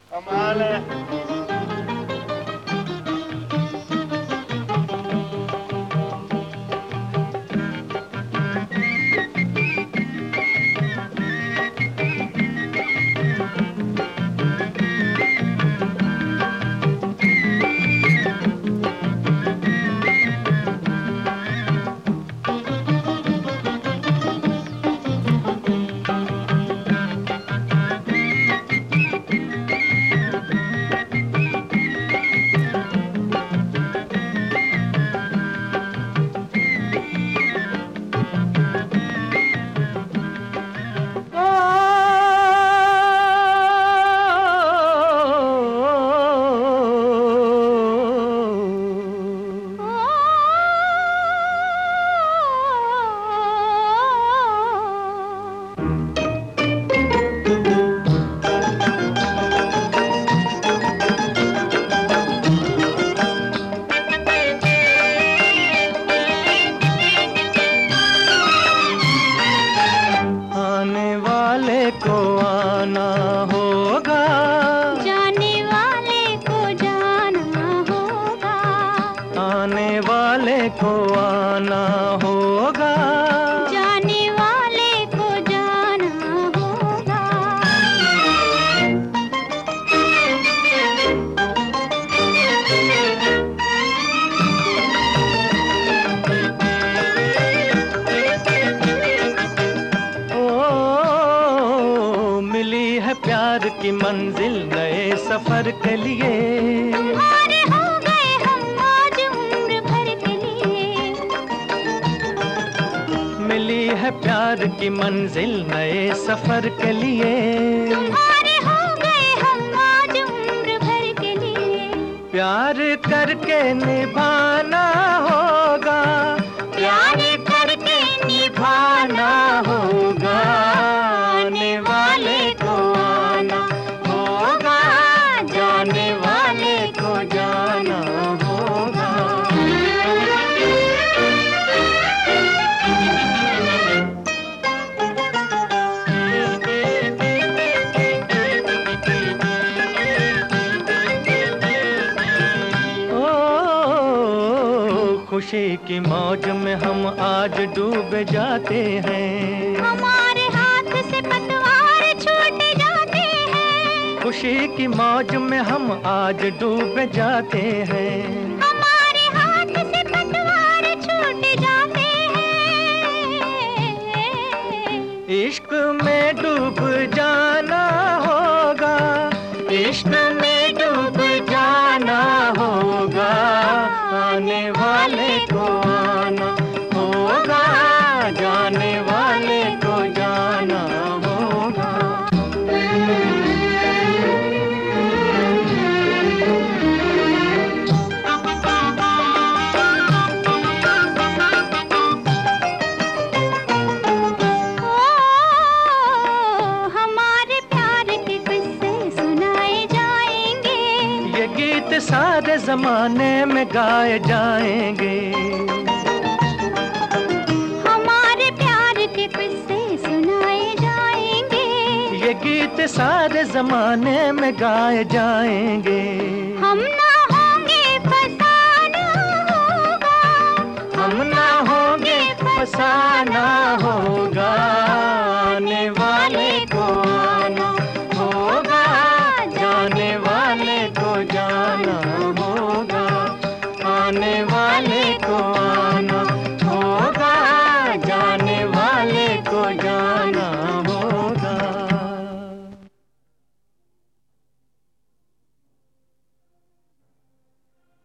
कमाल है। को आना होगा, जाने वाले को जाना होगा, आने वाले को आना होगा, जाने वाले को जाना होगा। प्यार की मंजिल नए सफर के लिए, तुम्हारे हो गए हम आज उम्र भर के लिए। मिली है प्यार की मंजिल नए सफर के लिए, तुम्हारे हो गए हम आज उम्र भर के लिए। प्यार करके निभाना होगा, प्यार करके निभाना होगा, आने वाले को आना होगा, जाने वाले को जाना होगा। ओ खुशी की मौज में हम आज डूब जाते हैं, हमारे हाथ से पतवार छूट जाते हैं। खुशी की मौज में हम आज डूब जाते हैं, हमारे हाथ से पतवार छूट जाते हैं। इश्क में डूब जाना होगा, इश्क में डूब जाना होगा, आने वाले को आना होगा, जाने वाले को जाना होगा। हमारे प्यार के किस्से सुनाए जाएंगे, ये गीत सारे जमाने में गाए जाएंगे, हमारे प्यार के किस्से सुनाए जाएंगे। ये गीत सारे जमाने में गाए जाएंगे। हम ना होंगे फसाना होगा, हम ना होंगे फसाना होगा, आने वाले